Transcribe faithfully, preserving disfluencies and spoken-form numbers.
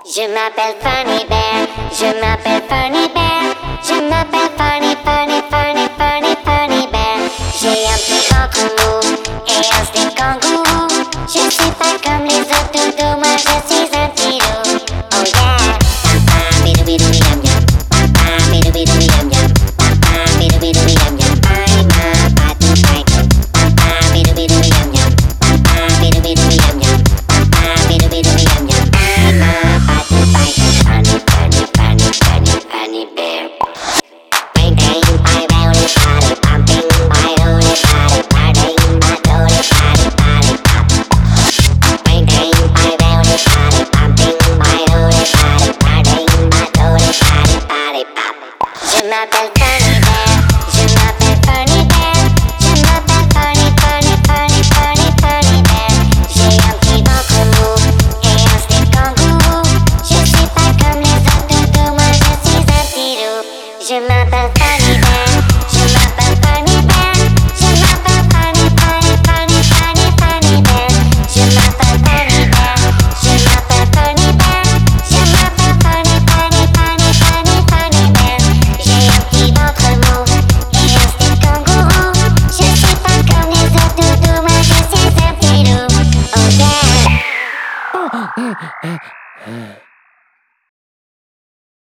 Je m'appelle Funny Bear, je m'appelle Funny Bear, je m'appelle Funny, Funny, Funny, Funny, Funny Bear. J'ai un petit ventre mou et un slip kangourou. Je suis pas comme les autres doudous, moi je suis un petit loup. Oh yeah. Papa, bidou bidou yam yam. Papa, bidou bidou yam yam. Papa, bidou bidou yam yam. I'm a patou python. Papa, bidou bidou yam yam. Papa, bidou bidou yam yam. Papa, bidou bidou yam yam. I'm a patou python. Funny, funny, funny, funny, funny bear. Twinkling my belly body, pumping my holy body, parting my holy body, body pop. Twinkling my belly body, pumping my holy body, parting my holy body, body pop. Je m'appelle Funny Bear, je m'appelle Funny Bear, je m'appelle Funny, Funny, Funny, Funny, Funny Bear. J'ai un petit ventre mou et un slip kangourou. Je suis pas comme les autres doudous, moi je suis un petit loup. Je m'appelle Funny Bear, je m'appelle Funny Bear, je m'appelle Funny, Funny, Funny, Funny, Funny Bear. Je m'appelle Funny Bear, je m'appelle Funny Bear, je m'appelle Funny, Funny, Funny, Funny, Funny Bear. J'ai un petit ventre mou et un slip kangourou. Je suis pas comme les autres doudous, moi je suis un petit loup. Oh yeah.